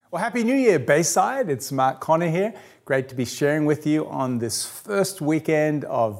Well, Happy New Year, Bayside. It's Mark Connor here. Great to be sharing with you on this first weekend of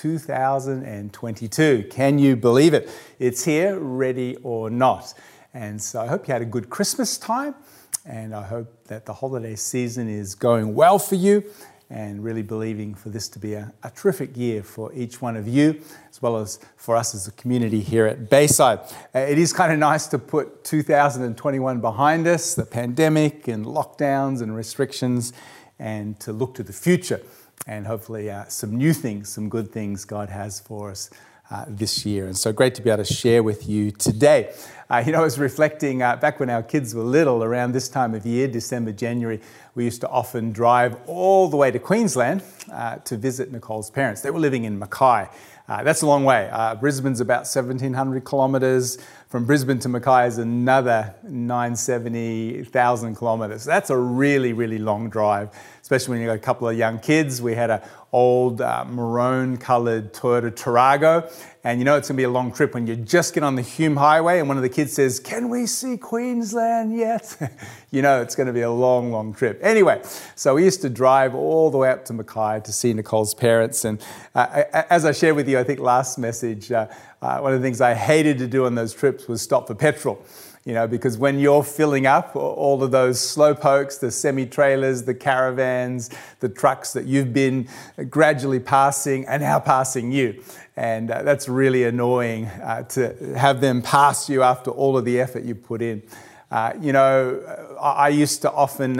2022. Can you believe it? It's here, ready or not. And so I hope you had a good Christmas time, and I hope that the holiday season is going well for you, and really believing for this to be a terrific year for each one of you, as well as for us as a community here at Bayside. It is kind of nice to put 2021 behind us, the pandemic and lockdowns and restrictions, and to look to the future and hopefully some new things, some good things God has for us this year. And so great to be able to share with you today. I was reflecting back when our kids were little, around this time of year, December, January, we used to often drive all the way to Queensland to visit Nicole's parents. They were living in Mackay. That's a long way. Brisbane's about 1,700 kilometres. From Brisbane to Mackay is another 970,000 kilometres. That's a really, really long drive, especially when you've got a couple of young kids. We had an old maroon-coloured Toyota Tarago, and it's going to be a long trip when you just get on the Hume Highway and one of the kids says, "Can we see Queensland yet?" It's going to be a long, long trip. Anyway, so we used to drive all the way up to Mackay to see Nicole's parents. And as I shared with you, I think last message, one of the things I hated to do on those trips was stop for petrol. Because when you're filling up all of those slow pokes, the semi-trailers, the caravans, the trucks that you've been gradually passing are now passing you. And that's really annoying to have them pass you after all of the effort you put in. I used to often,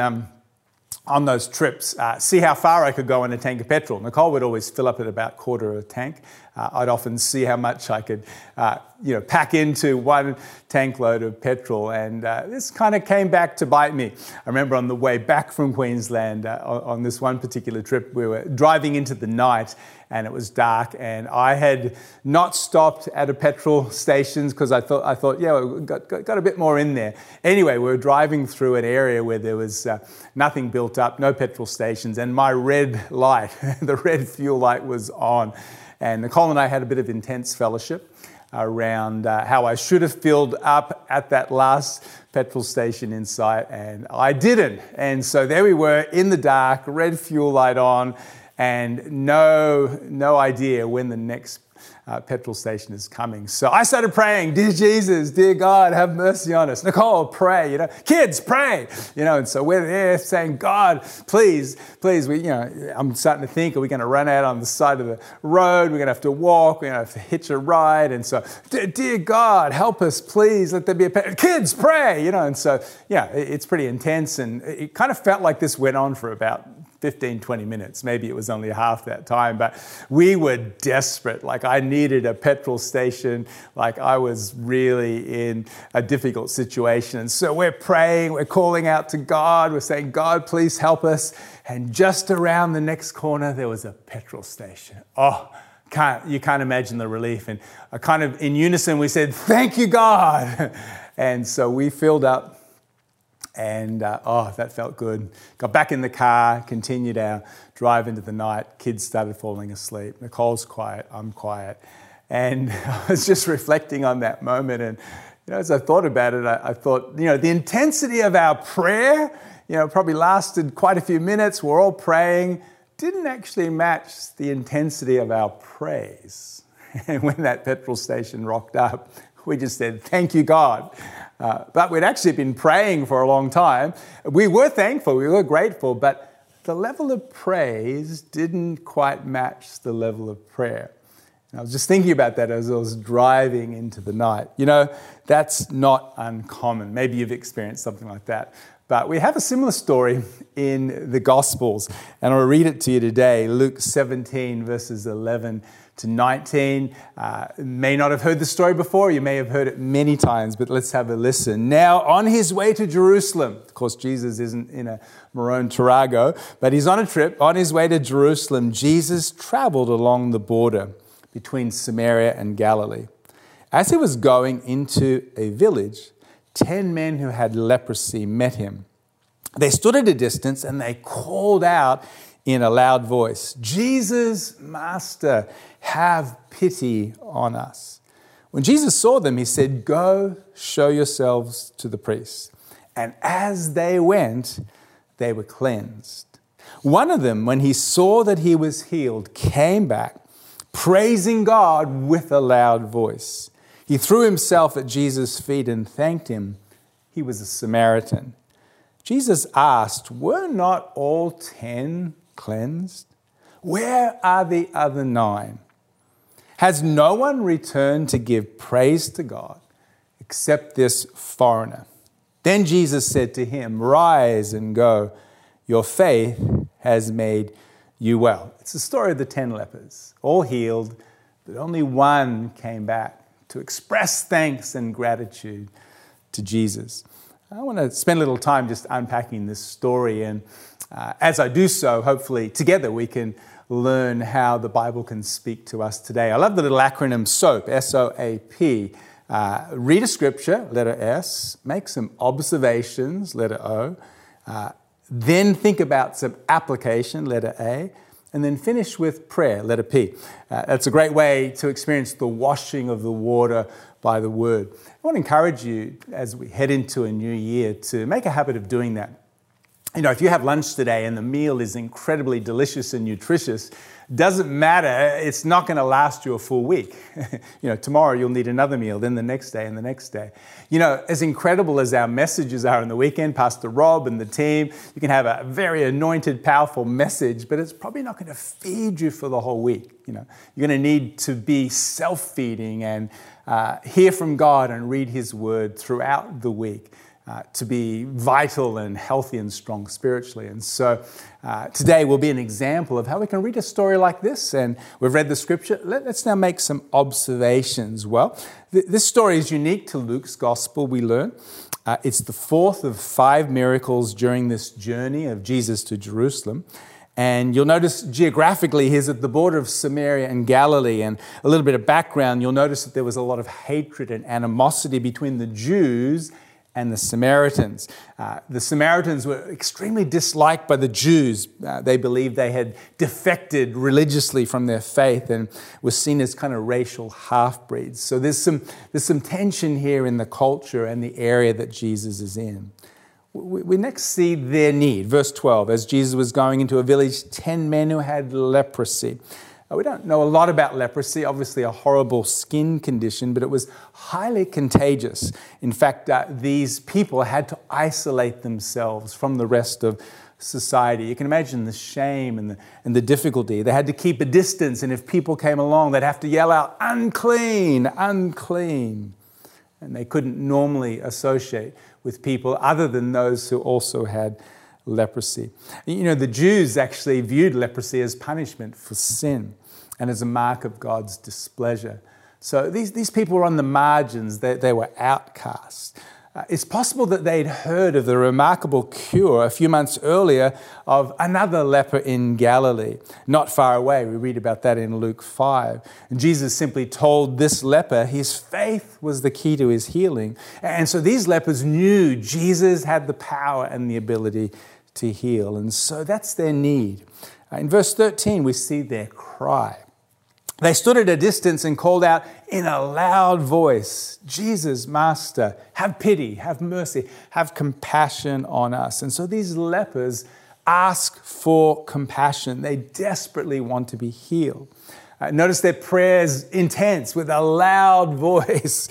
on those trips, see how far I could go in a tank of petrol. Nicole would always fill up at about quarter of a tank. I'd often see how much I could, pack into one tank load of petrol. And this kind of came back to bite me. I remember on the way back from Queensland, on this one particular trip, we were driving into the night and it was dark, and I had not stopped at a petrol stations because I thought, we've got a bit more in there. Anyway, we were driving through an area where there was nothing built up, no petrol stations, and my red light, the red fuel light was on. And Nicole and I had a bit of intense fellowship around how I should have filled up at that last petrol station in sight, and I didn't. And so there we were in the dark, red fuel light on, and no idea when the next petrol station is coming. So I started praying, "Dear Jesus, dear God, have mercy on us." Nicole, pray, kids, pray, and so we're there saying, "God, please, I'm starting to think, are we going to run out on the side of the road? We're going to have to walk, we're going to have to hitch a ride." And so, "Dear God, help us, please, let there be kids, pray," and so, it's pretty intense. And it kind of felt like this went on for about 15, 20 minutes. Maybe it was only half that time, but we were desperate. Like I needed a petrol station. Like I was really in a difficult situation. And so we're praying, we're calling out to God. We're saying, "God, please help us." And just around the next corner, there was a petrol station. Oh, you can't imagine the relief. And kind of in unison, we said, "Thank you, God." And so we filled up. And that felt good. Got back in the car, continued our drive into the night. Kids started falling asleep. Nicole's quiet, I'm quiet. And I was just reflecting on that moment. And as I thought about it, I thought, the intensity of our prayer, probably lasted quite a few minutes. We're all praying. Didn't actually match the intensity of our praise. And when that petrol station rocked up, we just said, "Thank you, God." But we'd actually been praying for a long time. We were thankful, we were grateful, but the level of praise didn't quite match the level of prayer. And I was just thinking about that as I was driving into the night. That's not uncommon. Maybe you've experienced something like that. But we have a similar story in the Gospels, and I'll read it to you today, Luke 17, verses 11 to 19. May not have heard the story before, you may have heard it many times, but let's have a listen. "Now, on his way to Jerusalem," of course, Jesus isn't in a maroon Tarago, but he's on a trip. On his way to Jerusalem, Jesus traveled along the border between Samaria and Galilee. As he was going into a village, 10 men who had leprosy met him. They stood at a distance and they called out in a loud voice, "Jesus, Master, have pity on us." When Jesus saw them, he said, "Go show yourselves to the priests." And as they went, they were cleansed. One of them, when he saw that he was healed, came back, praising God with a loud voice. He threw himself at Jesus' feet and thanked him. He was a Samaritan. Jesus asked, "Were not all 10 cleansed? Where are the other 9? Has no one returned to give praise to God except this foreigner?" Then Jesus said to him, "Rise and go. Your faith has made you well." It's the story of the 10 lepers, all healed, but only one came back to express thanks and gratitude to Jesus. I want to spend a little time just unpacking this story, and as I do so, hopefully together we can learn how the Bible can speak to us today. I love the little acronym SOAP, S-O-A-P. Read a scripture, letter S, make some observations, letter O, then think about some application, letter A, and then finish with prayer, letter P. That's a great way to experience the washing of the water by the Word. I want to encourage you as we head into a new year to make a habit of doing that. You know, if you have lunch today and the meal is incredibly delicious and nutritious, doesn't matter, it's not going to last you a full week. You know, tomorrow you'll need another meal, then the next day and the next day. You know, as incredible as our messages are on the weekend, Pastor Rob and the team, you can have a very anointed, powerful message, but it's probably not going to feed you for the whole week. You know, you're going to need to be self-feeding and hear from God and read His Word throughout the week. To be vital and healthy and strong spiritually. And so today will be an example of how we can read a story like this. And we've read the scripture. Let's now make some observations. Well, this story is unique to Luke's gospel, we learn. It's the 4th of 5 miracles during this journey of Jesus to Jerusalem. And you'll notice geographically he's at the border of Samaria and Galilee. And a little bit of background, you'll notice that there was a lot of hatred and animosity between the Jews and the Samaritans. The Samaritans were extremely disliked by the Jews. They believed they had defected religiously from their faith and were seen as kind of racial half-breeds. So there's some tension here in the culture and the area that Jesus is in. We next see their need. Verse 12, as Jesus was going into a village, 10 men who had leprosy. We don't know a lot about leprosy, obviously a horrible skin condition, but it was highly contagious. In fact, these people had to isolate themselves from the rest of society. You can imagine the shame and the difficulty. They had to keep a distance, and if people came along, they'd have to yell out, "Unclean, unclean." And they couldn't normally associate with people other than those who also had leprosy. You know, the Jews actually viewed leprosy as punishment for sin and as a mark of God's displeasure. So these people were on the margins. They were outcasts. It's possible that they'd heard of the remarkable cure a few months earlier of another leper in Galilee, not far away. We read about that in Luke 5. And Jesus simply told this leper his faith was the key to his healing. And so these lepers knew Jesus had the power and the ability to heal. And so that's their need. In verse 13, we see their cry. They stood at a distance and called out in a loud voice, "Jesus, Master, have pity, have mercy, have compassion on us." And so these lepers ask for compassion. They desperately want to be healed. Notice their prayers intense with a loud voice.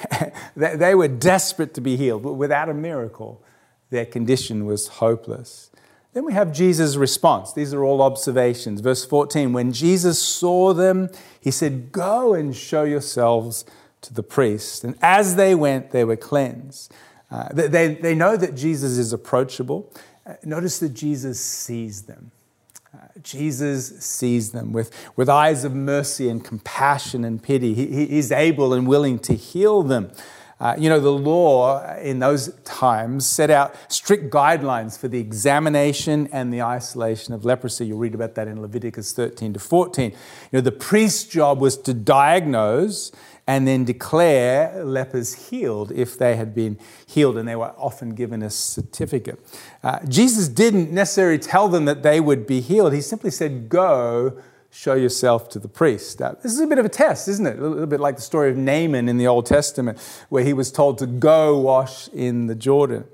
They were desperate to be healed, but without a miracle, their condition was hopeless. Then we have Jesus' response. These are all observations. Verse 14, when Jesus saw them, he said, "Go and show yourselves to the priest." And as they went, they were cleansed. They know that Jesus is approachable. Notice that Jesus sees them. Jesus sees them with eyes of mercy and compassion and pity. He is able and willing to heal them. You know, the law in those times set out strict guidelines for the examination and the isolation of leprosy. You'll read about that in Leviticus 13 to 14. You know, the priest's job was to diagnose and then declare lepers healed if they had been healed, and they were often given a certificate. Jesus didn't necessarily tell them that they would be healed. He simply said, "Go, show yourself to the priest." This is a bit of a test, isn't it? A little bit like the story of Naaman in the Old Testament, where he was told to go wash in the Jordan.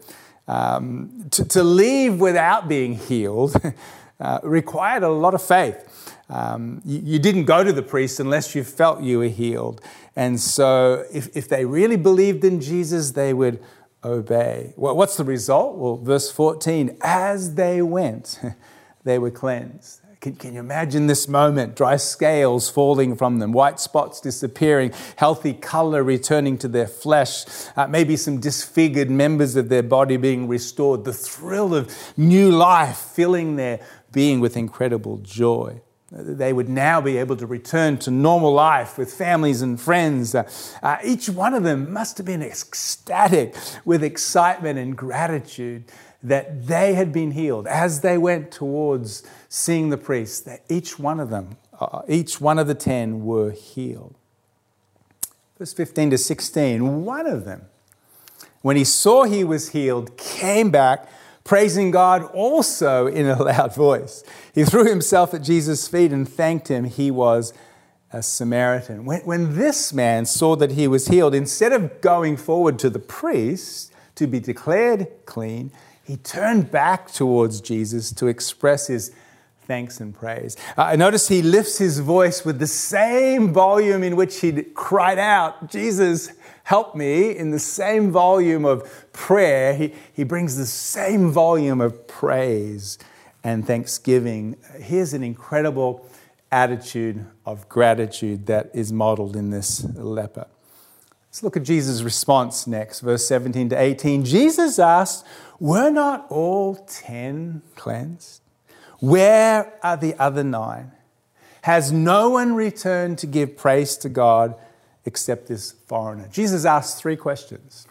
To leave without being healed required a lot of faith. You didn't go to the priest unless you felt you were healed. And so if they really believed in Jesus, they would obey. Well, what's the result? Well, verse 14, as they went, they were cleansed. Can you imagine this moment? Dry scales falling from them, white spots disappearing, healthy color returning to their flesh, maybe some disfigured members of their body being restored, the thrill of new life filling their being with incredible joy. They would now be able to return to normal life with families and friends. Each one of them must have been ecstatic with excitement and gratitude that they had been healed as they went towards seeing the priest, that each one of them, each one of the 10 were healed. Verse 15 to 16, one of them, when he saw he was healed, came back, praising God also in a loud voice. He threw himself at Jesus' feet and thanked him. He was a Samaritan. When this man saw that he was healed, instead of going forward to the priest to be declared clean, he turned back towards Jesus to express his thanks and praise. Notice he lifts his voice with the same volume in which he'd cried out, Jesus, help me. In the same volume of prayer, he brings the same volume of praise and thanksgiving. Here's an incredible attitude of gratitude that is modeled in this leper. Let's look at Jesus' response next, verse 17 to 18. Jesus asked, were not all 10 cleansed? Where are the other 9? Has no one returned to give praise to God except this foreigner? Jesus asked 3 questions.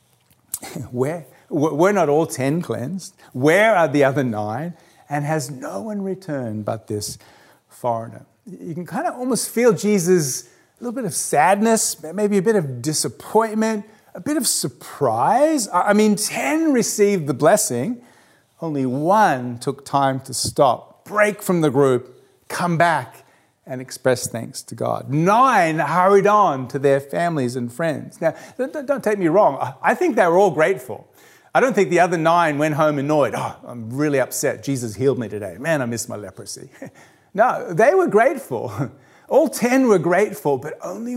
Were not all 10 cleansed? Where are the other 9? And has no one returned but this foreigner? You can kind of almost feel Jesus' a little bit of sadness, maybe a bit of disappointment, a bit of surprise. 10 received the blessing. Only 1 took time to stop, break from the group, come back and express thanks to God. 9 hurried on to their families and friends. Now, don't take me wrong. I think they were all grateful. I don't think the other 9 went home annoyed. Oh, I'm really upset. Jesus healed me today. Man, I miss my leprosy. No, they were grateful. All 10 were grateful, but only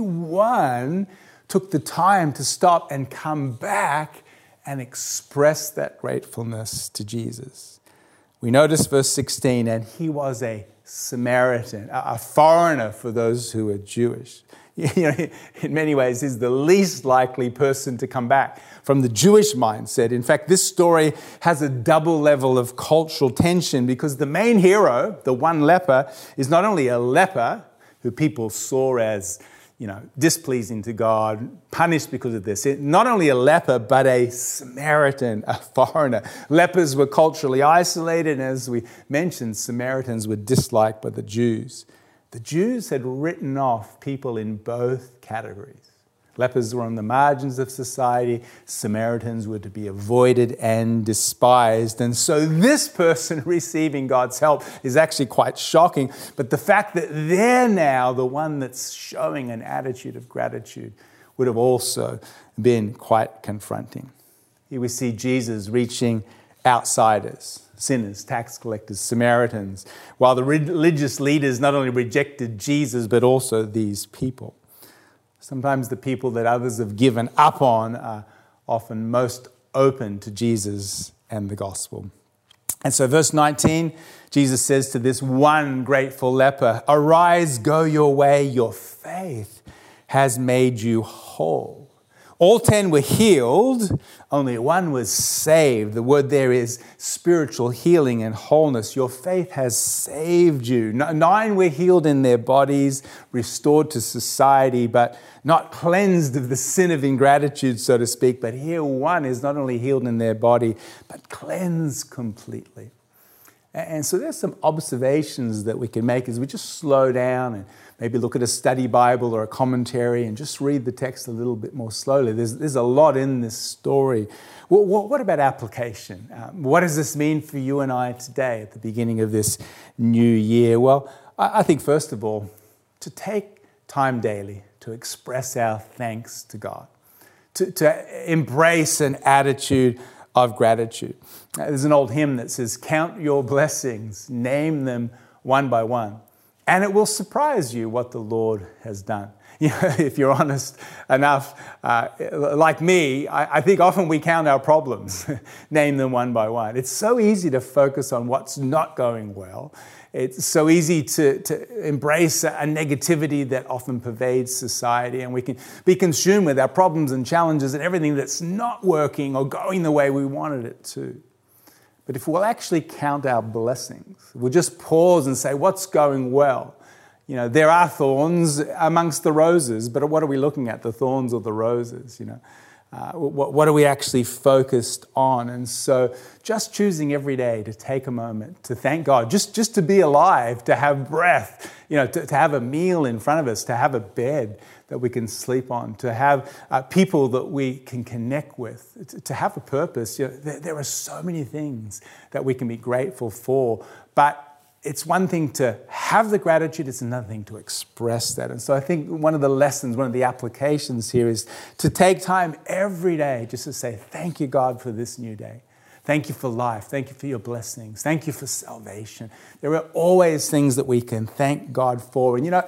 1 took the time to stop and come back and express that gratefulness to Jesus. We notice verse 16, and he was a Samaritan, a foreigner for those who are Jewish. In many ways, he's the least likely person to come back from the Jewish mindset. In fact, this story has a double level of cultural tension because the main hero, the one leper, is not only a leper who people saw as displeasing to God, punished because of their sin. Not only a leper, but a Samaritan, a foreigner. Lepers were culturally isolated, and as we mentioned, Samaritans were disliked by the Jews. The Jews had written off people in both categories. Lepers were on the margins of society. Samaritans were to be avoided and despised. And so this person receiving God's help is actually quite shocking. But the fact that they're now the one that's showing an attitude of gratitude would have also been quite confronting. Here we see Jesus reaching outsiders, sinners, tax collectors, Samaritans, while the religious leaders not only rejected Jesus, but also these people. Sometimes the people that others have given up on are often most open to Jesus and the gospel. And so verse 19, Jesus says to this one grateful leper, "Arise, go your way, your faith has made you whole." All 10 were healed, only one was saved. The word there is spiritual healing and wholeness. Your faith has saved you. 9 were healed in their bodies, restored to society, but not cleansed of the sin of ingratitude, so to speak. But here 1 is not only healed in their body, but cleansed completely. And so there's some observations that we can make as we just slow down and maybe look at a study Bible or a commentary and just read the text a little bit more slowly. There's a lot in this story. What about application? What does this mean for you and I today at the beginning of this new year? Well, I think first of all, to take time daily to express our thanks to God, to embrace an attitude of gratitude. There's an old hymn that says, "Count your blessings, name them one by one, and it will surprise you what the Lord has done." You know, if you're honest enough, like me, I think often we count our problems, name them one by one. It's so easy to focus on what's not going well. It's so easy to embrace a negativity that often pervades society, and we can be consumed with our problems and challenges and everything that's not working or going the way we wanted it to. But if we'll actually count our blessings, we'll just pause and say, what's going well? You know, there are thorns amongst the roses, but what are we looking at, the thorns or the roses? You know, what are we actually focused on? And so just choosing every day to take a moment to thank God, just to be alive, to have breath, you know, to have a meal in front of us, to have a bed that we can sleep on, to have people that we can connect with, to have a purpose. You know, there are so many things that we can be grateful for, but it's one thing to have the gratitude, it's another thing to express that. And so I think one of the lessons, one of the applications here is to take time every day just to say, thank you, God, for this new day. Thank you for life. Thank you for your blessings. Thank you for salvation. There are always things that we can thank God for. And, you know,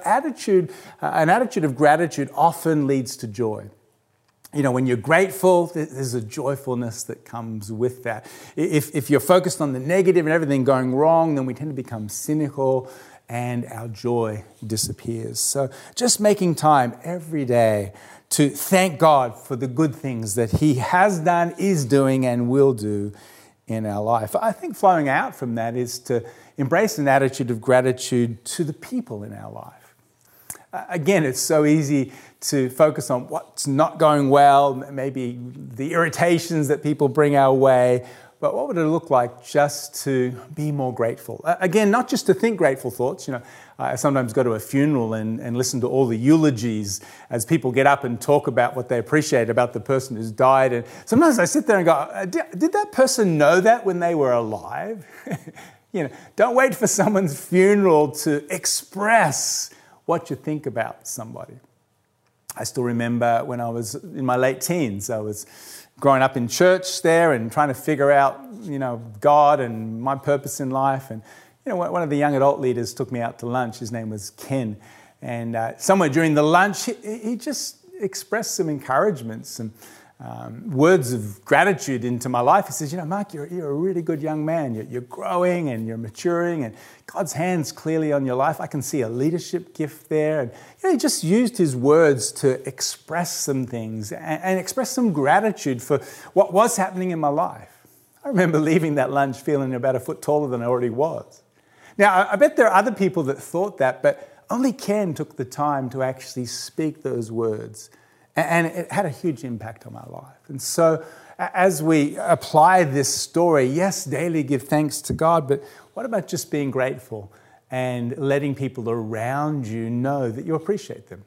an attitude of gratitude often leads to joy. You know, when you're grateful, there's a joyfulness that comes with that. If you're focused on the negative and everything going wrong, then we tend to become cynical and our joy disappears. So just making time every day to thank God for the good things that He has done, is doing, and will do in our life. I think flowing out from that is to embrace an attitude of gratitude to the people in our life. Again, it's so easy to focus on what's not going well, maybe the irritations that people bring our way, but what would it look like just to be more grateful? Again, not just to think grateful thoughts. You know, I sometimes go to a funeral and listen to all the eulogies as people get up and talk about what they appreciate about the person who's died. And sometimes I sit there and go, did that person know that when they were alive? You know, don't wait for someone's funeral to express what you think about somebody. I still remember when I was in my late teens, I was growing up in church there and trying to figure out, you know, God and my purpose in life. And, you know, one of the young adult leaders took me out to lunch. His name was Ken. And somewhere during the lunch, he just expressed some encouragement, some words of gratitude into my life. He says, you know, Mark, you're a really good young man. You're growing and you're maturing, and God's hand's clearly on your life. I can see a leadership gift there. And you know, he just used his words to express some things and express some gratitude for what was happening in my life. I remember leaving that lunch feeling about a foot taller than I already was. Now, I bet there are other people that thought that, but only Ken took the time to actually speak those words. And it had a huge impact on my life. And so as we apply this story, yes, daily give thanks to God, but what about just being grateful and letting people around you know that you appreciate them?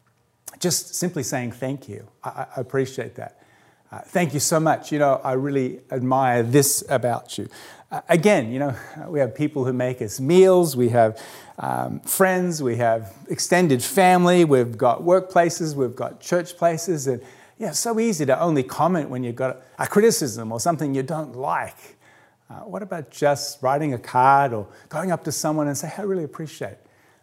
Just simply saying thank you. I appreciate that. Thank you so much. You know, I really admire this about you. Again, you know, we have people who make us meals, we have friends, we have extended family, we've got workplaces, we've got church places, and yeah, it's so easy to only comment when you've got a criticism or something you don't like. What about just writing a card or going up to someone and say, I really appreciate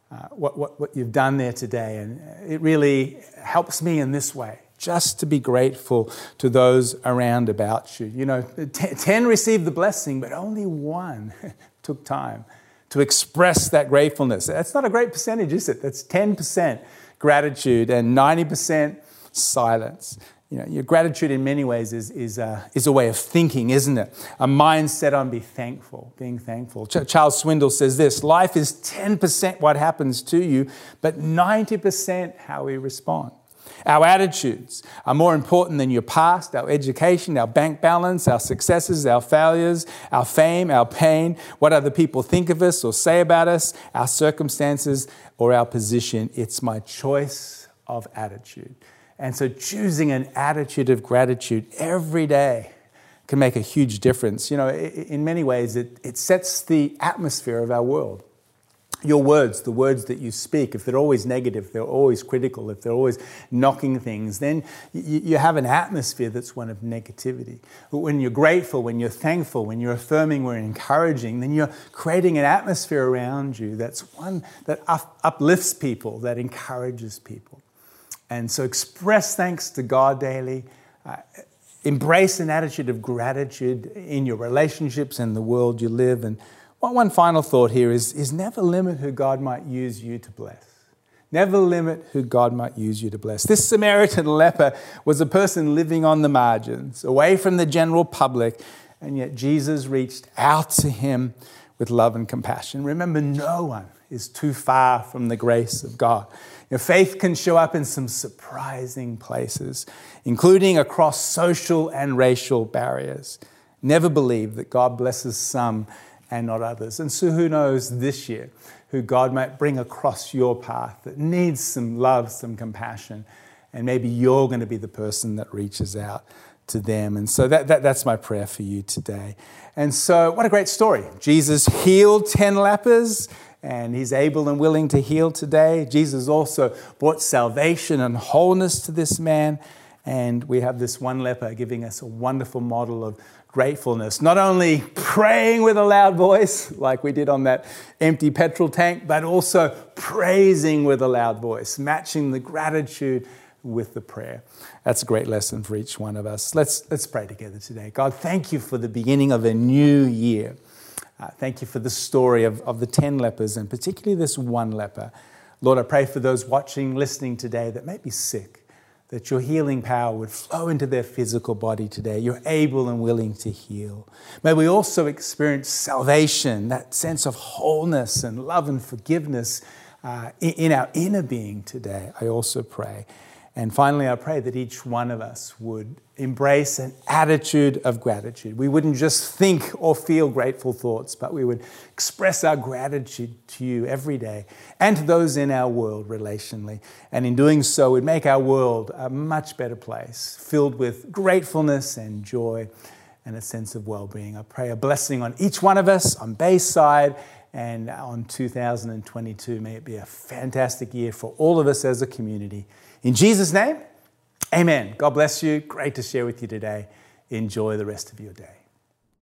what you've done there today, and it really helps me in this way. Just to be grateful to those around about you. You know, 10 received the blessing, but only one took time to express that gratefulness. That's not a great percentage, is it? That's 10% gratitude and 90% silence. You know, your gratitude in many ways is a way of thinking, isn't it? A mindset on being thankful. Charles Swindoll says this: life is 10% what happens to you, but 90% how we respond. Our attitudes are more important than your past, our education, our bank balance, our successes, our failures, our fame, our pain, what other people think of us or say about us, our circumstances, or our position. It's my choice of attitude. And so choosing an attitude of gratitude every day can make a huge difference. You know, in many ways, it sets the atmosphere of our world. your words, the words that you speak, if they're always negative, if they're always critical, if they're always knocking things, then you have an atmosphere that's one of negativity. But when you're grateful, when you're thankful, when you're affirming, when you're encouraging, then you're creating an atmosphere around you that's one that uplifts people, that encourages people. And so express thanks to God daily. Embrace an attitude of gratitude in your relationships and the world you live. And one final thought here is never limit who God might use you to bless. Never limit who God might use you to bless. This Samaritan leper was a person living on the margins, away from the general public, and yet Jesus reached out to him with love and compassion. Remember, no one is too far from the grace of God. Your faith can show up in some surprising places, including across social and racial barriers. Never believe that God blesses some and not others. And so who knows this year who God might bring across your path that needs some love, some compassion, and maybe you're going to be the person that reaches out to them. And so that's my prayer for you today. And so what a great story. Jesus healed 10 lepers, and he's able and willing to heal today. Jesus also brought salvation and wholeness to this man. And we have this one leper giving us a wonderful model of gratefulness, not only praying with a loud voice like we did on that empty petrol tank, but also praising with a loud voice, matching the gratitude with the prayer. That's a great lesson for each one of us. Let's pray together today. God, thank you for the beginning of a new year. Thank you for the story of the 10 lepers, and particularly this one leper. Lord, I pray for those watching, listening today that may be sick, that your healing power would flow into their physical body today. You're able and willing to heal. May we also experience salvation, that sense of wholeness and love and forgiveness in our inner being today, I also pray. And finally, I pray that each one of us would embrace an attitude of gratitude. We wouldn't just think or feel grateful thoughts, but we would express our gratitude to you every day and to those in our world relationally. And in doing so, we'd make our world a much better place, filled with gratefulness and joy and a sense of well-being. I pray a blessing on each one of us, on Bayside, and on 2022. May it be a fantastic year for all of us as a community. In Jesus' name, amen. God bless you. Great to share with you today. Enjoy the rest of your day.